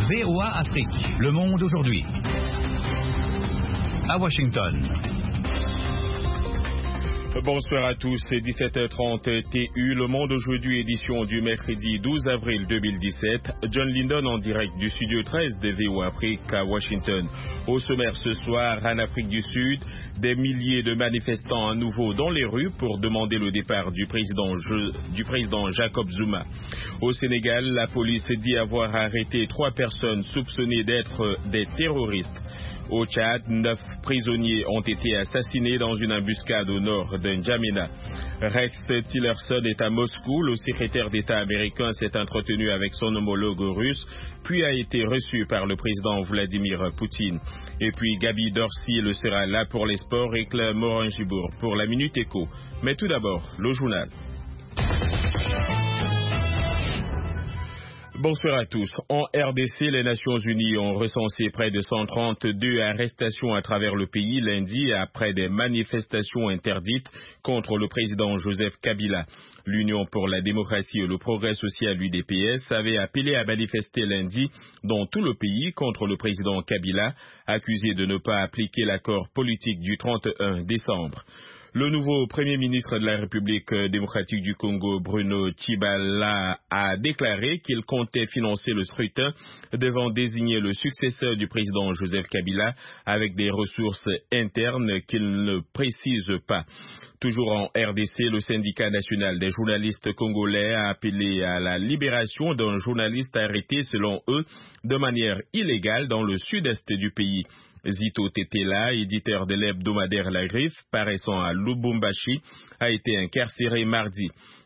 VOA Afrique, le monde aujourd'hui. À Washington. Bonsoir à tous, c'est 17h30 TU, Le Monde aujourd'hui, édition du mercredi 12 avril 2017. John Lindon en direct du studio 13 de VOA Afrique à Washington. Au sommaire ce soir, en Afrique du Sud, des milliers de manifestants à nouveau dans les rues pour demander le départ du président Jacob Zuma. Au Sénégal, la police dit avoir arrêté 3 personnes soupçonnées d'être des terroristes. Au Tchad, 9 prisonniers ont été assassinés dans une embuscade au nord de N'Djamena. Rex Tillerson est à Moscou. Le secrétaire d'État américain s'est entretenu avec son homologue russe, puis a été reçu par le président Vladimir Poutine. Et puis Gaby Dorsey le sera là pour les sports et Claire Morin-Gibourg pour la Minute Éco. Mais tout d'abord, le journal. Bonsoir à tous. En RDC, les Nations Unies ont recensé près de 132 arrestations à travers le pays lundi après des manifestations interdites contre le président Joseph Kabila. L'Union pour la démocratie et le progrès social, l'UDPS, avait appelé à manifester lundi dans tout le pays contre le président Kabila, accusé de ne pas appliquer l'accord politique du 31 décembre. Le nouveau Premier ministre de la République démocratique du Congo, Bruno Tshibala, a déclaré qu'il comptait financer le scrutin devant désigner le successeur du président Joseph Kabila avec des ressources internes qu'il ne précise pas. Toujours en RDC, le syndicat national des journalistes congolais a appelé à la libération d'un journaliste arrêté, selon eux, de manière illégale dans le sud-est du pays. Zito Tetela, éditeur de l'hebdomadaire La Griffe, paraissant à Lubumbashi, a été incarcéré mardi.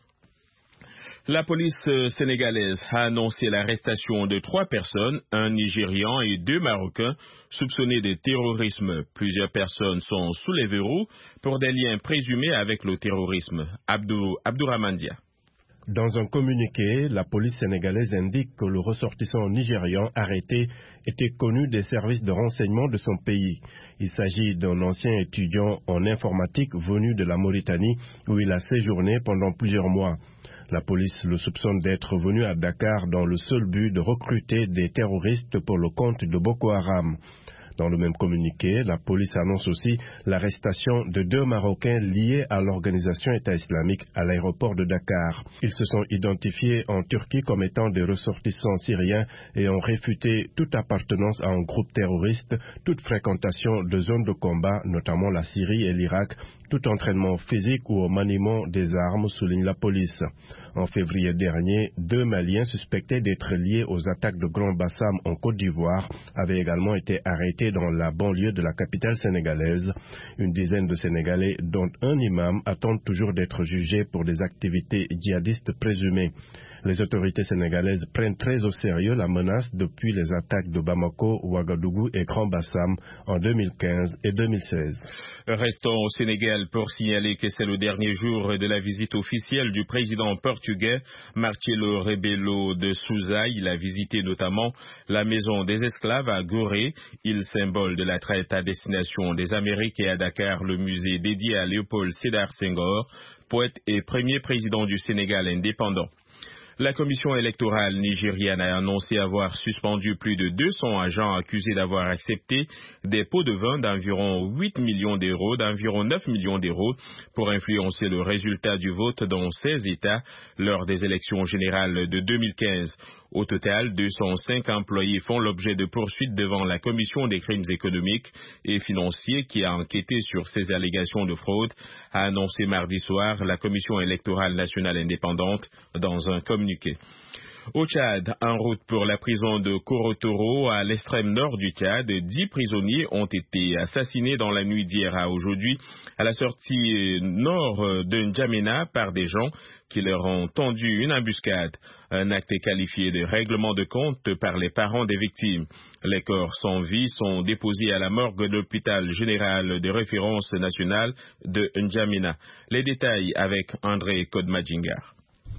La police sénégalaise a annoncé l'arrestation de 3 personnes, un Nigérian et 2 Marocains, soupçonnés de terrorisme. Plusieurs personnes sont sous les verrous pour des liens présumés avec le terrorisme. Abdourahmane Dia. Dans un communiqué, la police sénégalaise indique que le ressortissant nigérian arrêté était connu des services de renseignement de son pays. Il s'agit d'un ancien étudiant en informatique venu de la Mauritanie où il a séjourné pendant plusieurs mois. La police le soupçonne d'être venu à Dakar dans le seul but de recruter des terroristes pour le compte de Boko Haram. Dans le même communiqué, la police annonce aussi l'arrestation de 2 Marocains liés à l'organisation État islamique à l'aéroport de Dakar. Ils se sont identifiés en Turquie comme étant des ressortissants syriens et ont réfuté toute appartenance à un groupe terroriste, toute fréquentation de zones de combat, notamment la Syrie et l'Irak, tout entraînement physique ou au maniement des armes, souligne la police. En février dernier, 2 Maliens suspectés d'être liés aux attaques de Grand Bassam en Côte d'Ivoire avaient également été arrêtés dans la banlieue de la capitale sénégalaise. Une dizaine de Sénégalais, dont un imam, attendent toujours d'être jugés pour des activités djihadistes présumées. Les autorités sénégalaises prennent très au sérieux la menace depuis les attaques de Bamako, Ouagadougou et Grand Bassam en 2015 et 2016. Restons au Sénégal pour signaler que c'est le dernier jour de la visite officielle du président portugais Marcelo Rebelo de Sousa. Il a visité notamment la maison des esclaves à Gorée, île symbole de la traite à destination des Amériques, et à Dakar, le musée dédié à Léopold Sédar Senghor, poète et premier président du Sénégal indépendant. La commission électorale nigériane a annoncé avoir suspendu plus de 200 agents accusés d'avoir accepté des pots de vin d'environ 8 millions d'euros, d'environ 9 millions d'euros, pour influencer le résultat du vote dans 16 États lors des élections générales de 2015. Au total, 205 employés font l'objet de poursuites devant la Commission des crimes économiques et financiers qui a enquêté sur ces allégations de fraude, a annoncé mardi soir la Commission électorale nationale indépendante dans un communiqué. Au Tchad, en route pour la prison de Korotoro, à l'extrême nord du Tchad, 10 prisonniers ont été assassinés dans la nuit d'hier à aujourd'hui à la sortie nord de N'Djamena par des gens qui leur ont tendu une embuscade. Un acte qualifié de règlement de compte par les parents des victimes. Les corps sans vie sont déposés à la morgue de l'hôpital général de référence nationale de N'Djamena. Les détails avec André Kodmadjingar.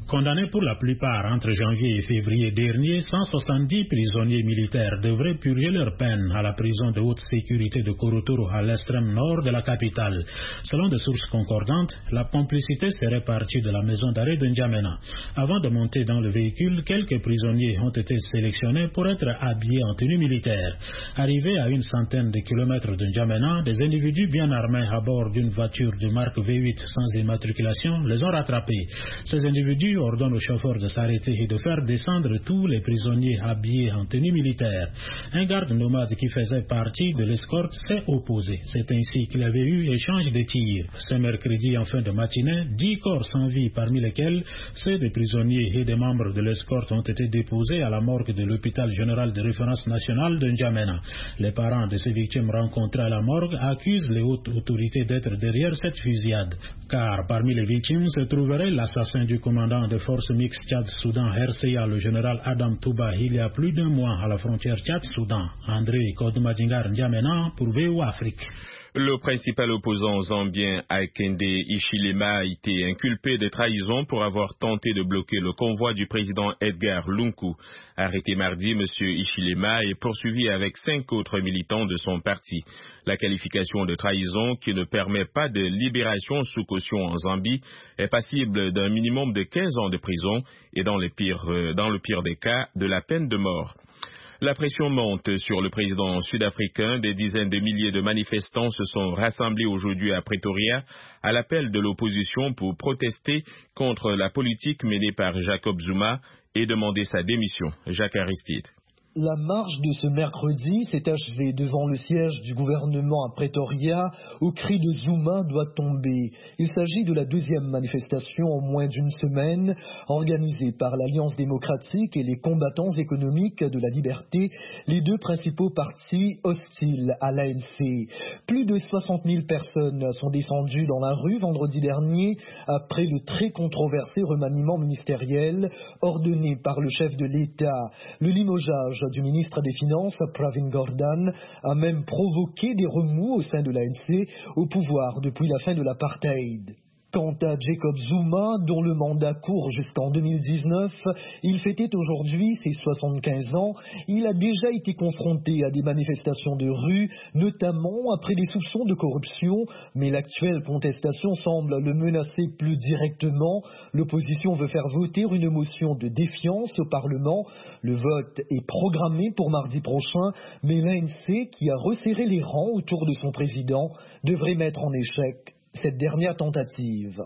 Condamnés pour la plupart entre janvier et février dernier, 170 prisonniers militaires devraient purger leur peine à la prison de haute sécurité de Korotoro à l'extrême nord de la capitale. Selon des sources concordantes, la complicité serait partie de la maison d'arrêt de N'Djamena. Avant de monter dans le véhicule, quelques prisonniers ont été sélectionnés pour être habillés en tenue militaire. Arrivés à une centaine de kilomètres de N'Djamena, des individus bien armés à bord d'une voiture de marque V8 sans immatriculation les ont rattrapés. Ces individus ordonne au chauffeur de s'arrêter et de faire descendre tous les prisonniers habillés en tenue militaire. Un garde nomade qui faisait partie de l'escorte s'est opposé. C'est ainsi qu'il avait eu échange de tirs. Ce mercredi en fin de matinée, 10 corps sans vie, parmi lesquels ceux des prisonniers et des membres de l'escorte, ont été déposés à la morgue de l'hôpital général de référence nationale de N'Djamena. Les parents de ces victimes rencontrées à la morgue accusent les hautes autorités d'être derrière cette fusillade, car parmi les victimes se trouverait l'assassin du commandant de forces mixtes Tchad-Soudan RCA, le général Adam Touba, il y a plus d'un mois à la frontière Tchad-Soudan. André Kodmadingar N'Djamena pour VOA Afrique. Le principal opposant zambien Hakainde Hichilema a été inculpé de trahison pour avoir tenté de bloquer le convoi du président Edgar Lungu. Arrêté mardi, M. Hichilema est poursuivi avec 5 autres militants de son parti. La qualification de trahison, qui ne permet pas de libération sous caution en Zambie, est passible d'un minimum de 15 ans de prison et dans le pire des cas, de la peine de mort. La pression monte sur le président sud-africain. Des dizaines de milliers de manifestants se sont rassemblés aujourd'hui à Pretoria à l'appel de l'opposition pour protester contre la politique menée par Jacob Zuma et demander sa démission. Jacques Aristide. La marche de ce mercredi s'est achevée devant le siège du gouvernement à Pretoria au cri de Zuma doit tomber. Il s'agit de la deuxième manifestation en moins d'une semaine organisée par l'Alliance démocratique et les combattants économiques de la liberté, les deux principaux partis hostiles à l'ANC. Plus de 60 000 personnes sont descendues dans la rue vendredi dernier après le très controversé remaniement ministériel ordonné par le chef de l'État. Le limogeage du ministre des Finances, Pravin Gordhan, a même provoqué des remous au sein de l'ANC, au pouvoir depuis la fin de l'apartheid. Quant à Jacob Zuma, dont le mandat court jusqu'en 2019, il fêtait aujourd'hui ses 75 ans. Il a déjà été confronté à des manifestations de rue, notamment après des soupçons de corruption, mais l'actuelle contestation semble le menacer plus directement. L'opposition veut faire voter une motion de défiance au Parlement. Le vote est programmé pour mardi prochain, mais l'ANC, qui a resserré les rangs autour de son président, devrait mettre en échec cette dernière tentative.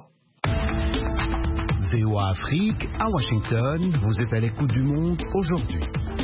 VOA Afrique, à Washington, vous êtes à l'écoute du monde aujourd'hui.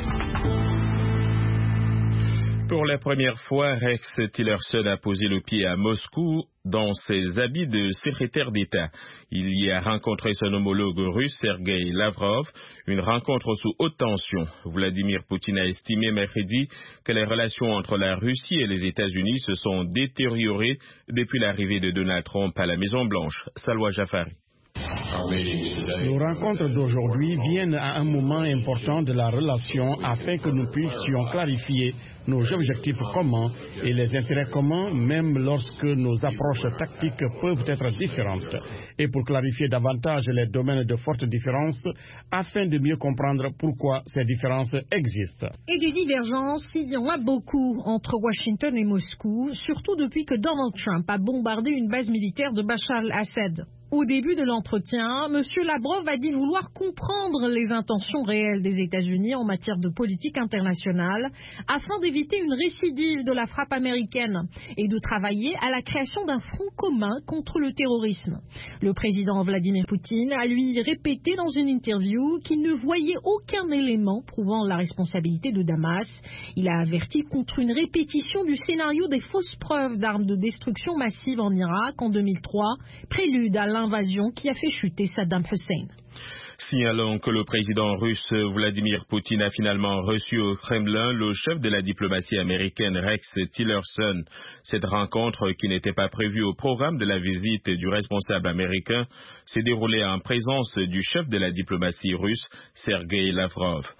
Pour la première fois, Rex Tillerson a posé le pied à Moscou dans ses habits de secrétaire d'État. Il y a rencontré son homologue russe, Sergueï Lavrov, une rencontre sous haute tension. Vladimir Poutine a estimé mercredi que les relations entre la Russie et les États-Unis se sont détériorées depuis l'arrivée de Donald Trump à la Maison-Blanche. Salwa Jafari. Nos rencontres d'aujourd'hui viennent à un moment important de la relation afin que nous puissions clarifier nos objectifs communs et les intérêts communs, même lorsque nos approches tactiques peuvent être différentes, et pour clarifier davantage les domaines de forte différence, afin de mieux comprendre pourquoi ces différences existent. Et des divergences, il y en a beaucoup entre Washington et Moscou, surtout depuis que Donald Trump a bombardé une base militaire de Bachar al-Assad. Au début de l'entretien, M. Lavrov a dit vouloir comprendre les intentions réelles des États-Unis en matière de politique internationale afin d'éviter une récidive de la frappe américaine et de travailler à la création d'un front commun contre le terrorisme. Le président Vladimir Poutine a lui répété dans une interview qu'il ne voyait aucun élément prouvant la responsabilité de Damas. Il a averti contre une répétition du scénario des fausses preuves d'armes de destruction massive en Irak en 2003, prélude à l'invasion qui a fait chuter Saddam Hussein. Signalons que le président russe Vladimir Poutine a finalement reçu au Kremlin le chef de la diplomatie américaine Rex Tillerson. Cette rencontre, qui n'était pas prévue au programme de la visite du responsable américain, s'est déroulée en présence du chef de la diplomatie russe, Sergueï Lavrov.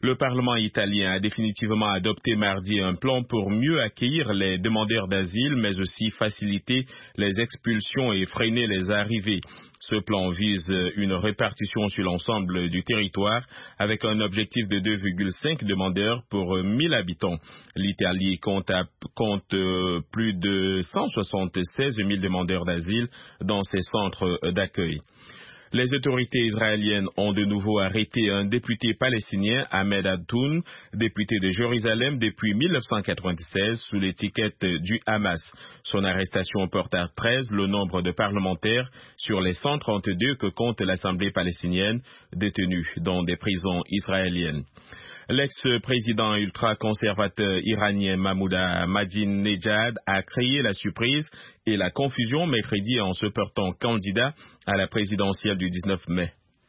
Le Parlement italien a définitivement adopté mardi un plan pour mieux accueillir les demandeurs d'asile, mais aussi faciliter les expulsions et freiner les arrivées. Ce plan vise une répartition sur l'ensemble du territoire avec un objectif de 2,5 demandeurs pour 1000 habitants. L'Italie compte plus de 176 000 demandeurs d'asile dans ses centres d'accueil. Les autorités israéliennes ont de nouveau arrêté un député palestinien, Ahmed Adtoun, député de Jérusalem depuis 1996 sous l'étiquette du Hamas. Son arrestation porte à 13 le nombre de parlementaires sur les 132 que compte l'Assemblée palestinienne détenus dans des prisons israéliennes. L'ex-président ultra-conservateur iranien Mahmoud Ahmadinejad a créé la surprise et la confusion mercredi en se portant candidat à la présidentielle du 19 mai.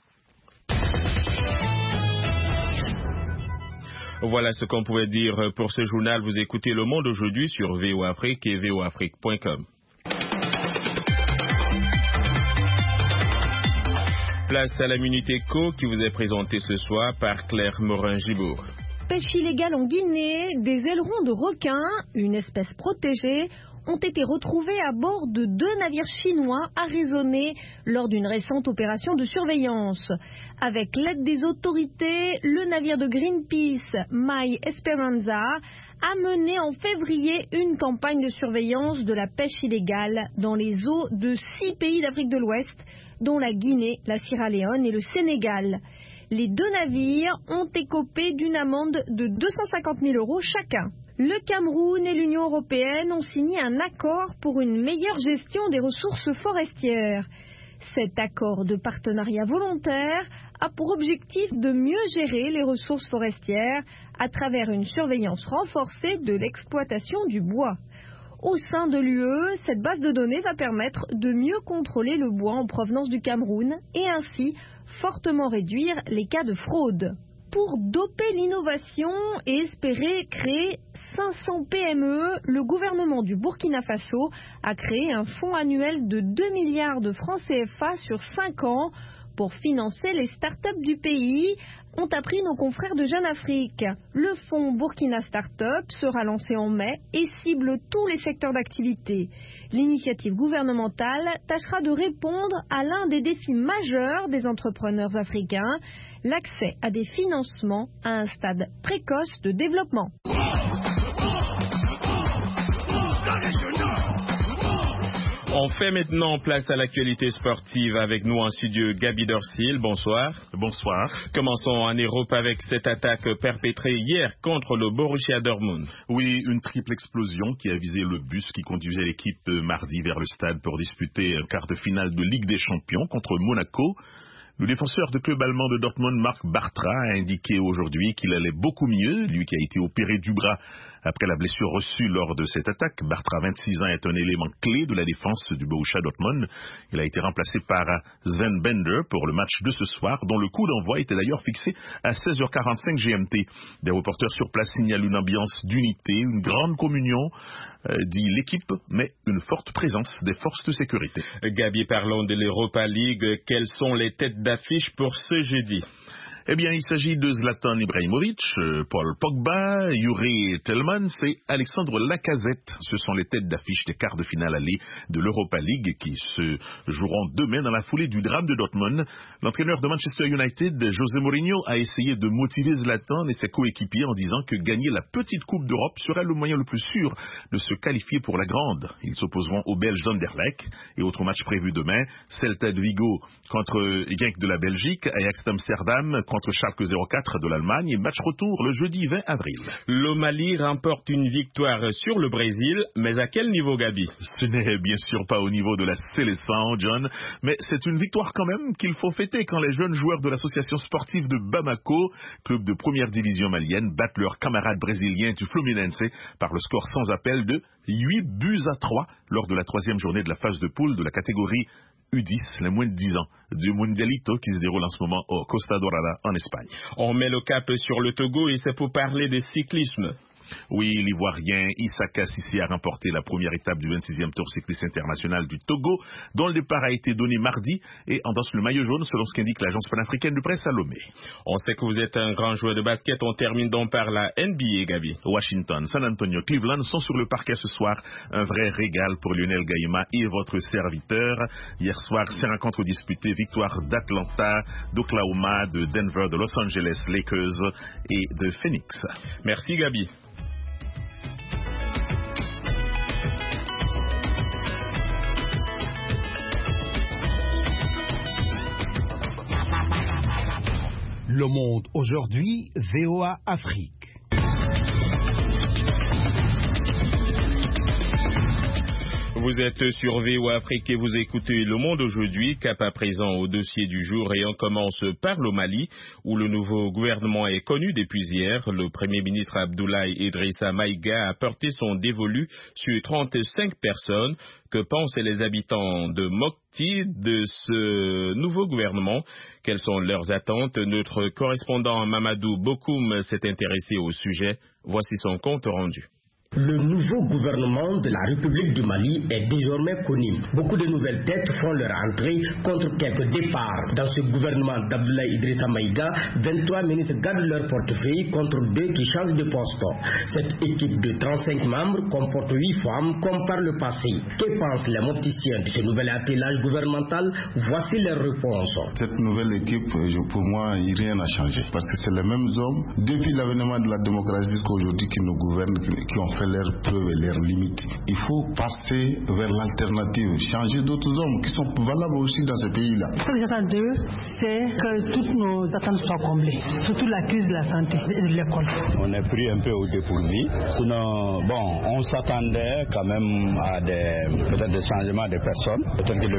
Voilà ce qu'on pouvait dire pour ce journal. Vous écoutez Le Monde aujourd'hui sur VOA Afrique et voafrique.com. Place à la Minute Éco qui vous est présentée ce soir par Claire Morin-Gibourg. Pêche illégale en Guinée, des ailerons de requin, une espèce protégée, ont été retrouvés à bord de 2 navires chinois arraisonnés lors d'une récente opération de surveillance. Avec l'aide des autorités, le navire de Greenpeace, My Esperanza, a mené en février une campagne de surveillance de la pêche illégale dans les eaux de 6 pays d'Afrique de l'Ouest, dont la Guinée, la Sierra Leone et le Sénégal. Les 2 navires ont écopé d'une amende de 250 000 € chacun. Le Cameroun et l'Union européenne ont signé un accord pour une meilleure gestion des ressources forestières. Cet accord de partenariat volontaire a pour objectif de mieux gérer les ressources forestières à travers une surveillance renforcée de l'exploitation du bois. Au sein de l'UE, cette base de données va permettre de mieux contrôler le bois en provenance du Cameroun et ainsi fortement réduire les cas de fraude. Pour doper l'innovation et espérer créer 500 PME, le gouvernement du Burkina Faso a créé un fonds annuel de 2 milliards de francs CFA sur 5 ans pour financer les start-up du pays, ont appris nos confrères de Jeune Afrique. Le fonds Burkina Startup sera lancé en mai et cible tous les secteurs d'activité. L'initiative gouvernementale tâchera de répondre à l'un des défis majeurs des entrepreneurs africains, l'accès à des financements à un stade précoce de développement. On fait maintenant place à l'actualité sportive avec nous en studio Gaby Dorsil. Bonsoir. Bonsoir. Commençons en Europe avec cette attaque perpétrée hier contre le Borussia Dortmund. Oui, une triple explosion qui a visé le bus qui conduisait l'équipe mardi vers le stade pour disputer un quart de finale de Ligue des Champions contre Monaco. Le défenseur de club allemand de Dortmund, Marc Bartra, a indiqué aujourd'hui qu'il allait beaucoup mieux, lui qui a été opéré du bras après la blessure reçue lors de cette attaque. Bartra, 26 ans, est un élément clé de la défense du Borussia Dortmund. Il a été remplacé par Sven Bender pour le match de ce soir, dont le coup d'envoi était d'ailleurs fixé à 16h45 GMT. Des reporters sur place signalent une ambiance d'unité, une grande communion, dit l'équipe, mais une forte présence des forces de sécurité. Gaby, parlons de l'Europa League. Quelles sont les têtes d'affiche pour ce jeudi? Eh bien, il s'agit de Zlatan Ibrahimovic, Paul Pogba, Yuri Tillmans et Alexandre Lacazette. Ce sont les têtes d'affiche des quarts de finale aller de l'Europa League qui se joueront demain dans la foulée du drame de Dortmund. L'entraîneur de Manchester United, José Mourinho, a essayé de motiver Zlatan et ses coéquipiers en disant que gagner la petite Coupe d'Europe serait le moyen le plus sûr de se qualifier pour la grande. Ils s'opposeront aux Belges d'Anderlecht et autres matchs prévus demain, Celta de Vigo contre Genk de la Belgique, Ajax d'Amsterdam contre Schalke 04 de l'Allemagne et match retour le jeudi 20 avril. Le Mali remporte une victoire sur le Brésil, mais à quel niveau, Gaby? Ce n'est bien sûr pas au niveau de la Seleção, John, mais c'est une victoire quand même qu'il faut fêter quand les jeunes joueurs de l'association sportive de Bamako, club de première division malienne, battent leurs camarades brésiliens du Fluminense par le score sans appel de 8-3 lors de la 3e journée de la phase de poule de la catégorie U10, les moins de 10 ans, du Mundialito qui se déroule en ce moment au Costa Dorada en Espagne. On met le cap sur le Togo et c'est pour parler de cyclisme. Oui, l'Ivoirien Issaka Sissi a remporté la première étape du 26e Tour cycliste international du Togo, dont le départ a été donné mardi et endosse le maillot jaune selon ce qu'indique l'agence panafricaine de presse à Lomé. On sait que vous êtes un grand joueur de basket. On termine donc par la NBA, Gabi. Washington, San Antonio, Cleveland sont sur le parquet ce soir. Un vrai régal pour Lionel Gaïma et votre serviteur. Hier soir, 5 rencontres disputées. Victoire d'Atlanta, d'Oklahoma, de Denver, de Los Angeles Lakers et de Phoenix. Merci, Gabi. Le Monde aujourd'hui, VOA Afrique. Vous êtes sur VOA Afrique et vous écoutez Le Monde aujourd'hui, cap à présent au dossier du jour et on commence par le Mali où le nouveau gouvernement est connu depuis hier. Le Premier ministre Abdoulaye Idrissa Maïga a porté son dévolu sur 35 personnes. Que pensent les habitants de Mopti de ce nouveau gouvernement? Quelles sont leurs attentes? Notre correspondant Mamadou Bokoum s'est intéressé au sujet. Voici son compte rendu. Le nouveau gouvernement de la République du Mali est désormais connu. Beaucoup de nouvelles têtes font leur entrée contre quelques départs. Dans ce gouvernement d'Abdoulaye Idrissa Maïga, 23 ministres gardent leur portefeuille contre 2 qui changent de poste. Cette équipe de 35 membres comporte 8 femmes comme par le passé. Que pensent les mopticiens de ce nouvel attelage gouvernemental? Voici leurs réponses. Cette nouvelle équipe, pour moi, rien n'a changé. Parce que c'est les mêmes hommes, depuis l'avènement de la démocratie jusqu'aujourd'hui, qui nous gouvernent, qui ont fait leurs preuves et leurs limites. Il faut passer vers l'alternative, changer d'autres hommes qui sont valables aussi dans ce pays-là. Ce que j'attends d'eux, c'est que toutes nos attentes soient comblées, surtout la crise de la santé et de l'école. On est pris un peu au dépourvu. Sinon, on s'attendait quand même à peut-être des changements de personnes. Peut-être que le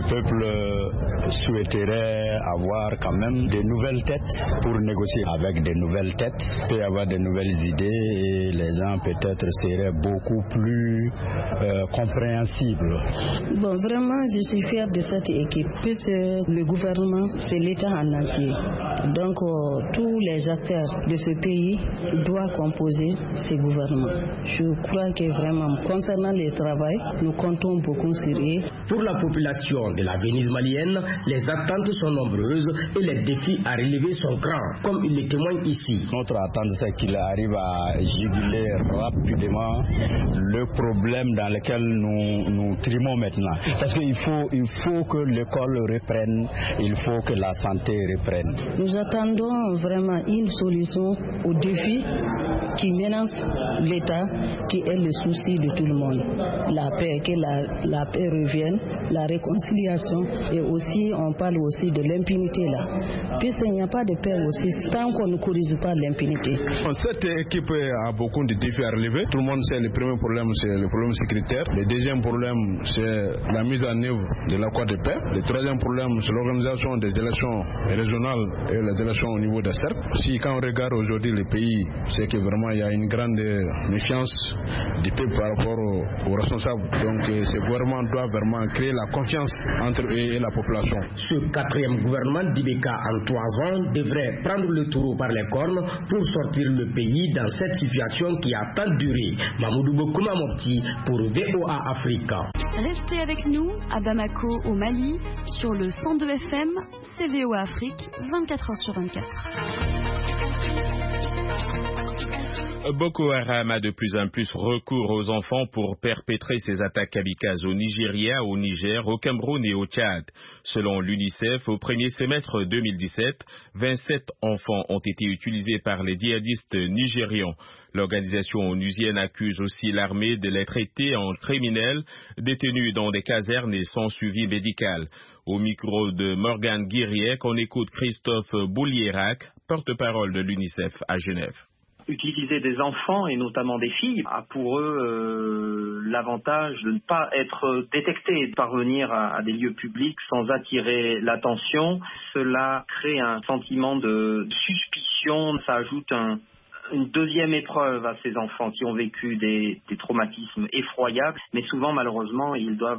peuple souhaiterait avoir quand même des nouvelles têtes pour négocier. Avec des nouvelles têtes, il peut y avoir de nouvelles idées et les gens peut-être seraient beaucoup plus compréhensible. Bon, vraiment, je suis fière de cette équipe, puisque le gouvernement, c'est l'État en entier. Donc, tous les acteurs de ce pays doivent composer ce gouvernement. Je crois que vraiment, concernant le travail, nous comptons beaucoup sur eux. Pour la population de la Venise malienne, les attentes sont nombreuses et les défis à relever sont grands, comme il le témoigne ici. Notre attente, c'est qu'il arrive à juguler rapidement le problème dans lequel nous trimons maintenant. Parce qu'il faut que l'école reprenne, il faut que la santé reprenne. Nous attendons vraiment une solution aux défis qui menacent l'État, qui est le souci de tout le monde. La paix, que la paix revienne, la réconciliation, et aussi on parle aussi de l'impunité là. Puisqu'il n'y a pas de paix aussi, tant qu'on ne corrige pas l'impunité. Cette équipe a beaucoup de défis à relever. Tout le monde sait le premier problème, c'est le problème sécuritaire. Le deuxième problème, c'est la mise en œuvre de l'accord de paix. Le troisième problème, c'est l'organisation des élections régionales et les élections au niveau des cercles. Si quand on regarde aujourd'hui le pays, c'est que vraiment il y a une grande méfiance du peuple par rapport aux responsables. Donc ce gouvernement doit vraiment créer la confiance entre eux et la population. Ce quatrième gouvernement d'Ibeka en 3 ans devrait prendre le taureau par les cornes pour sortir le pays dans cette situation qui a tant duré. Mamoudou Bokouma Mopti pour VOA Africa. Restez avec nous à Bamako au Mali sur le 102 FM, c'est VOA Afrique, 24h/24. Boko Haram a de plus en plus recours aux enfants pour perpétrer ses attaques kamikazes au Nigeria, au Niger, au Cameroun et au Tchad. Selon l'UNICEF, au premier semestre 2017, 27 enfants ont été utilisés par les djihadistes nigérians. L'organisation onusienne accuse aussi l'armée de les traiter en criminels détenus dans des casernes et sans suivi médical. Au micro de Morgane Guiriec, on écoute Christophe Boulierac, porte-parole de l'UNICEF à Genève. Utiliser des enfants et notamment des filles a pour eux l'avantage de ne pas être détectés, de parvenir à des lieux publics sans attirer l'attention. Cela crée un sentiment de suspicion, ça ajoute une deuxième épreuve à ces enfants qui ont vécu des traumatismes effroyables, mais souvent malheureusement ils doivent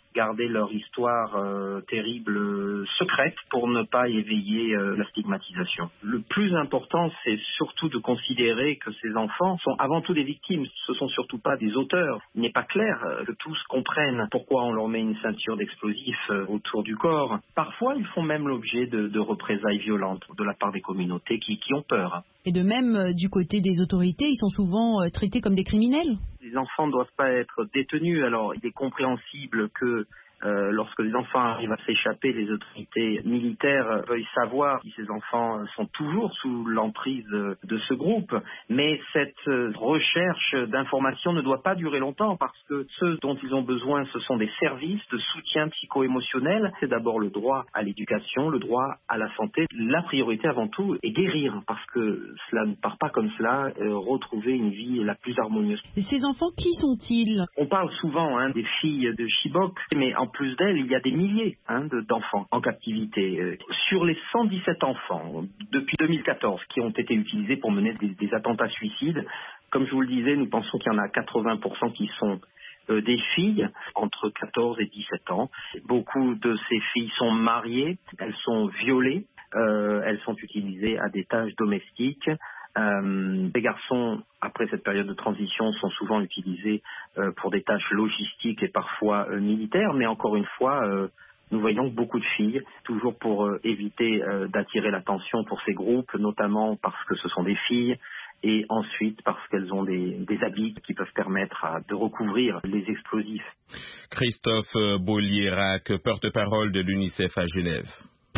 garder leur histoire terrible secrète pour ne pas éveiller la stigmatisation. Le plus important, c'est surtout de considérer que ces enfants sont avant tout des victimes. Ce sont surtout pas des auteurs. Il n'est pas clair que tous comprennent pourquoi on leur met une ceinture d'explosifs autour du corps. Parfois, ils font même l'objet de représailles violentes de la part des communautés qui ont peur. Et de même, du côté des autorités, ils sont souvent traités comme des criminels. Les enfants ne doivent pas être détenus. Alors, il est compréhensible que lorsque les enfants arrivent à s'échapper, les autorités militaires veuillent savoir si ces enfants sont toujours sous l'emprise de ce groupe. Mais cette recherche d'informations ne doit pas durer longtemps parce que ce dont ils ont besoin, ce sont des services de soutien psycho-émotionnel. C'est d'abord le droit à l'éducation, le droit à la santé. La priorité avant tout est guérir parce que cela ne part pas comme cela, retrouver une vie la plus harmonieuse. Et ces enfants, qui sont-ils? On parle souvent des filles de Chibok, mais en plus d'elles, il y a des milliers d'enfants en captivité. Sur les 117 enfants depuis 2014 qui ont été utilisés pour mener des attentats suicides, comme je vous le disais, nous pensons qu'il y en a 80% qui sont des filles entre 14 et 17 ans. Beaucoup de ces filles sont mariées, elles sont violées, elles sont utilisées à des tâches domestiques. Les garçons, après cette période de transition, sont souvent utilisés pour des tâches logistiques et parfois militaires, mais encore une fois, nous voyons beaucoup de filles, toujours pour éviter d'attirer l'attention pour ces groupes, notamment parce que ce sont des filles, et ensuite parce qu'elles ont des habits qui peuvent permettre de recouvrir les explosifs. Christophe Bollierac, porte-parole de l'UNICEF à Genève.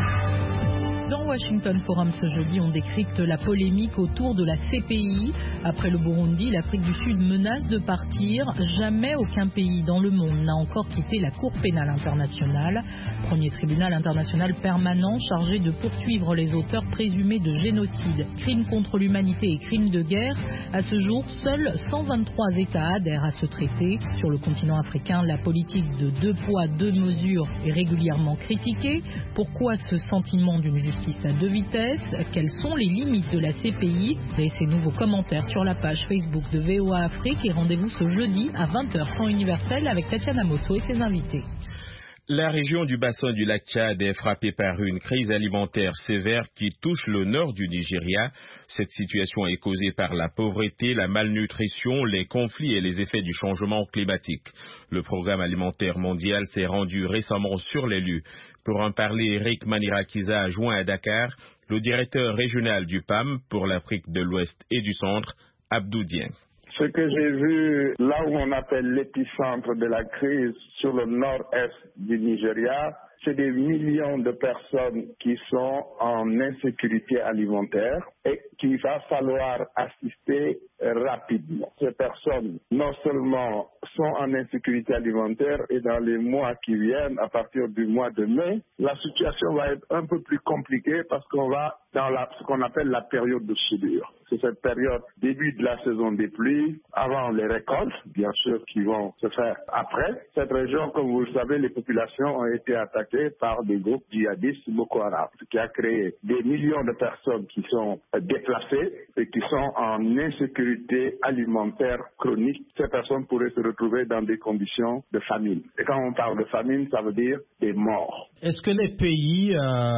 Dans Washington Forum ce jeudi, on décrypte la polémique autour de la CPI. Après le Burundi, l'Afrique du Sud menace de partir. Jamais aucun pays dans le monde n'a encore quitté la Cour pénale internationale. Premier tribunal international permanent chargé de poursuivre les auteurs présumés de génocide, crimes contre l'humanité et crimes de guerre. À ce jour, seuls 123 États adhèrent à ce traité. Sur le continent africain, la politique de 2 poids, 2 mesures est régulièrement critiquée. Pourquoi ce sentiment d'une justice à 2 vitesses? Quelles sont les limites de la CPI? Laissez-nous vos commentaires sur la page Facebook de VOA Afrique et rendez-vous ce jeudi à 20h temps universel avec Tatiana Mosso et ses invités. La région du bassin du lac Tchad est frappée par une crise alimentaire sévère qui touche le nord du Nigeria. Cette situation est causée par la pauvreté, la malnutrition, les conflits et les effets du changement climatique. Le programme alimentaire mondial s'est rendu récemment sur les lieux. Pour en parler, Eric Manirakiza a joint à Dakar le directeur régional du PAM pour l'Afrique de l'Ouest et du Centre, Abdou Dieng. Ce que j'ai vu là où on appelle l'épicentre de la crise sur le nord-est du Nigeria, c'est des millions de personnes qui sont en insécurité alimentaire et qu'il va falloir assister rapidement. Ces personnes, non seulement sont en insécurité alimentaire et dans les mois qui viennent, à partir du mois de mai, la situation va être un peu plus compliquée parce qu'on va dans ce qu'on appelle la période de soudure. C'est cette période, début de la saison des pluies, avant les récoltes, bien sûr, qui vont se faire après. Cette région, comme vous le savez, les populations ont été attaquées par des groupes djihadistes Boko Haram, ce qui a créé des millions de personnes qui sont déplacées et qui sont en insécurité alimentaire chronique. Ces personnes pourraient se retrouver dans des conditions de famine. Et quand on parle de famine, ça veut dire des morts. Est-ce que les pays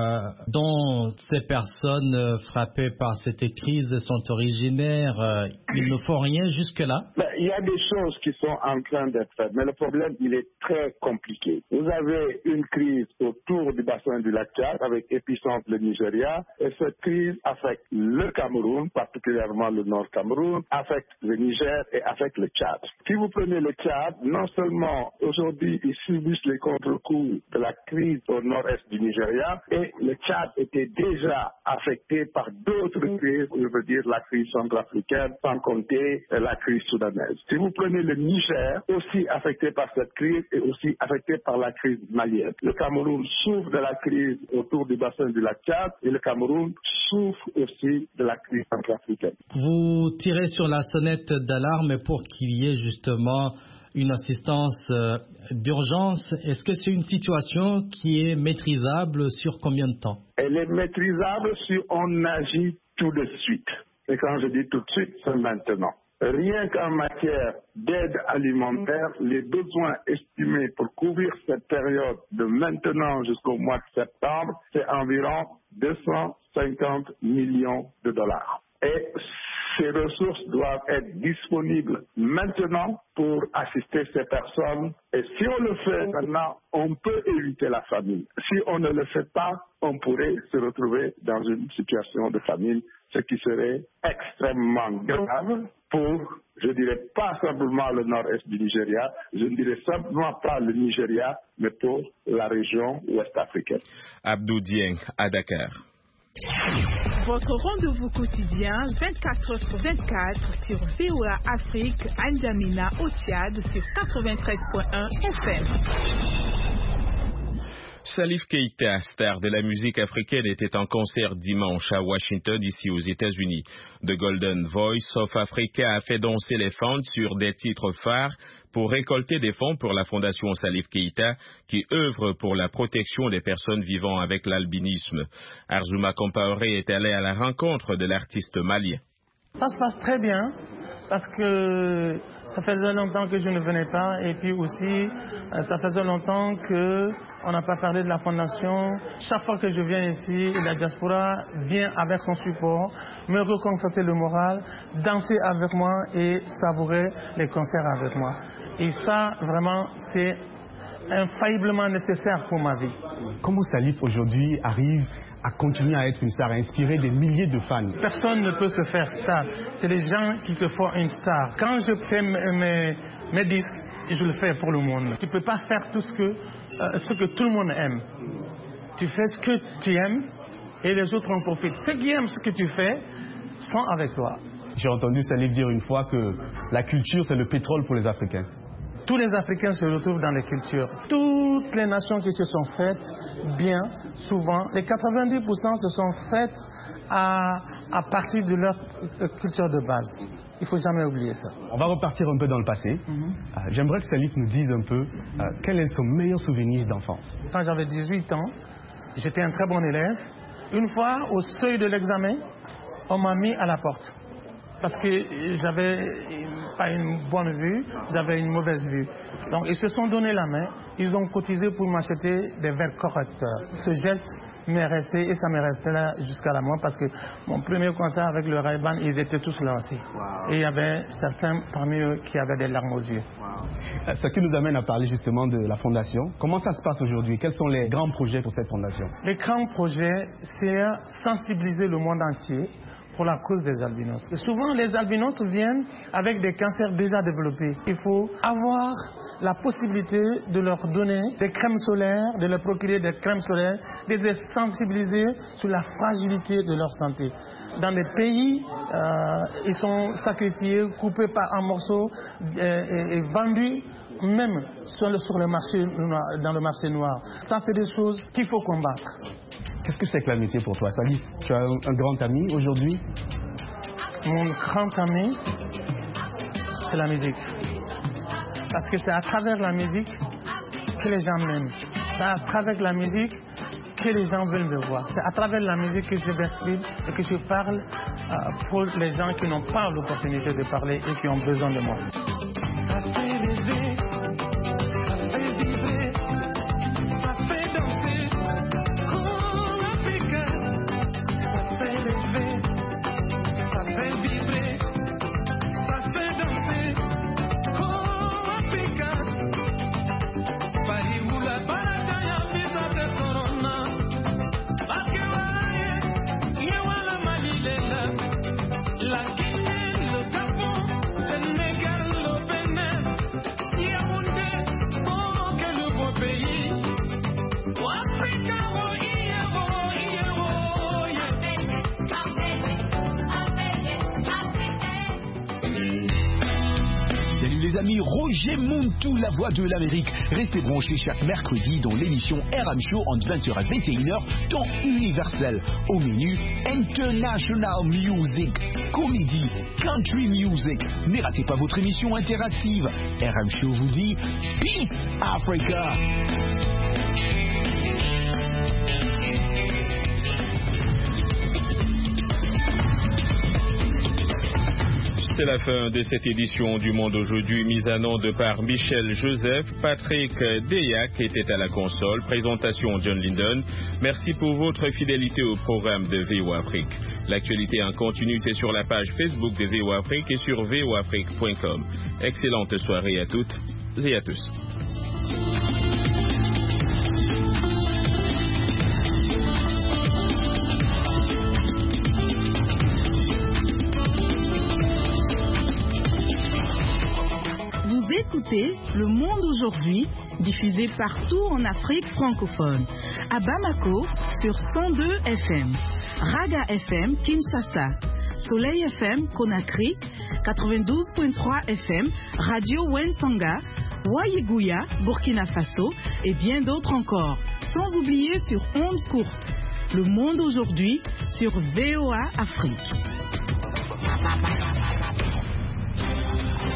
dont ces personnes frappées par cette crise sont originaires, ils ne font rien jusque-là? Il y a des choses qui sont en train d'être faites, mais le problème, il est très compliqué. Vous avez une crise autour du bassin du lac Tchad, avec épicentre le Nigeria, et cette crise affecte le Cameroun, particulièrement le Nord Cameroun, affecte le Niger et affecte le Tchad. Si vous prenez le Tchad, non seulement aujourd'hui, ils subissent les contre-coups de la crise au nord-est du Nigeria, et le Tchad était déjà affecté par d'autres crises, je veux dire la crise centrafricaine, sans compter la crise soudanaise. Si vous prenez le Niger, aussi affecté par cette crise et aussi affecté par la crise malienne. Le Cameroun souffre de la crise autour du bassin du lac Tchad et le Cameroun souffre aussi de la crise centrafricaine. Vous tirez sur la sonnette d'alarme pour qu'il y ait justement une assistance d'urgence. Est-ce que c'est une situation qui est maîtrisable sur combien de temps? Elle est maîtrisable si on agit tout de suite. Et quand je dis tout de suite, c'est maintenant. Rien qu'en matière d'aide alimentaire, les besoins estimés pour couvrir cette période de maintenant jusqu'au mois de septembre, c'est environ 250 millions de dollars. Et ces ressources doivent être disponibles maintenant pour assister ces personnes. Et si on le fait maintenant, on peut éviter la famine. Si on ne le fait pas, on pourrait se retrouver dans une situation de famine, ce qui serait extrêmement grave pour, je dirais pas simplement le nord-est du Nigeria, je ne dirais simplement pas le Nigeria, mais pour la région ouest africaine. Abdou Dieng à Dakar. Votre rendez-vous quotidien 24h/24 sur VOA Afrique, N'Djamena au Tchad sur 93.1 FM. Salif Keita, star de la musique africaine, était en concert dimanche à Washington, ici aux États-Unis. The Golden Voice of Africa a fait danser les fans sur des titres phares pour récolter des fonds pour la fondation Salif Keita qui œuvre pour la protection des personnes vivant avec l'albinisme. Arzouma Compaoré est allé à la rencontre de l'artiste malien. Ça se passe très bien parce que ça faisait longtemps que je ne venais pas et puis aussi ça faisait longtemps qu'on n'a pas parlé de la fondation. Chaque fois que je viens ici, la diaspora vient avec son support, me reconforter le moral, danser avec moi et savourer les concerts avec moi. Et ça, vraiment, c'est infailliblement nécessaire pour ma vie. Comment Salif aujourd'hui arrive à continuer à être une star, à inspirer des milliers de fans? Personne ne peut se faire star. C'est les gens qui te font une star. Quand je fais mes disques, je le fais pour le monde. Tu ne peux pas faire tout ce que tout le monde aime. Tu fais ce que tu aimes et les autres en profitent. Ceux qui aiment ce que tu fais sont avec toi. J'ai entendu Salif dire une fois que la culture, c'est le pétrole pour les Africains. Tous les Africains se retrouvent dans les cultures. Toutes les nations qui se sont faites bien, souvent, les 90% se sont faites à partir de leur culture de base. Il ne faut jamais oublier ça. On va repartir un peu dans le passé. J'aimerais que Salif nous dise un peu quel est son meilleur souvenir d'enfance. Quand j'avais 18 ans, j'étais un très bon élève. Une fois, au seuil de l'examen, on m'a mis à la porte. Parce que j'avais pas une bonne vue, j'avais une mauvaise vue. Donc ils se sont donné la main, ils ont cotisé pour m'acheter des verres correcteurs. Ce geste m'est resté et ça m'est resté là jusqu'à la mort parce que mon premier concert avec le Ray-Ban, ils étaient tous là aussi. Wow. Et il y avait certains parmi eux qui avaient des larmes aux yeux. Wow. Ce qui nous amène à parler justement de la fondation. Comment ça se passe aujourd'hui? Quels sont les grands projets pour cette fondation? Les grands projets, c'est sensibiliser le monde entier pour la cause des albinos. Et souvent, les albinos viennent avec des cancers déjà développés. Il faut avoir la possibilité de leur donner des crèmes solaires, de leur procurer des crèmes solaires, de les sensibiliser sur la fragilité de leur santé. Dans les pays, ils sont sacrifiés, coupés en morceaux et vendus même sur le marché noir, dans le marché noir. Ça, c'est des choses qu'il faut combattre. Qu'est-ce que c'est que l'amitié pour toi, Salif? Tu as un grand ami aujourd'hui? Mon grand ami, c'est la musique. Parce que c'est à travers la musique que les gens m'aiment. C'est à travers la musique que les gens veulent me voir. C'est à travers la musique que je m'exprime et que je parle pour les gens qui n'ont pas l'opportunité de parler et qui ont besoin de moi. Ça fait rêver, ça fait vibrer, ça fait danser. Les amis, Roger Montou, la voix de l'Amérique. Restez branchés chaque mercredi dans l'émission RM Show entre 20h à 21h, temps universel. Au menu, International Music, comédie, country music. Ne ratez pas votre émission interactive. RM Show vous dit Peace Africa. C'est la fin de cette édition du Monde aujourd'hui, mise en onde par Michel Joseph. Patrick Deyac était à la console. Présentation John Linden. Merci pour votre fidélité au programme de VOA Afrique. L'actualité en continu, c'est sur la page Facebook de VOA Afrique et sur voafrique.com. Excellente soirée à toutes et à tous. Écoutez Le Monde aujourd'hui, diffusé partout en Afrique francophone. À Bamako, sur 102 FM. Raga FM, Kinshasa. Soleil FM, Conakry. 92.3 FM. Radio Wentanga. Wayiguya, Burkina Faso. Et bien d'autres encore. Sans oublier sur ondes courtes. Le Monde aujourd'hui, sur VOA Afrique.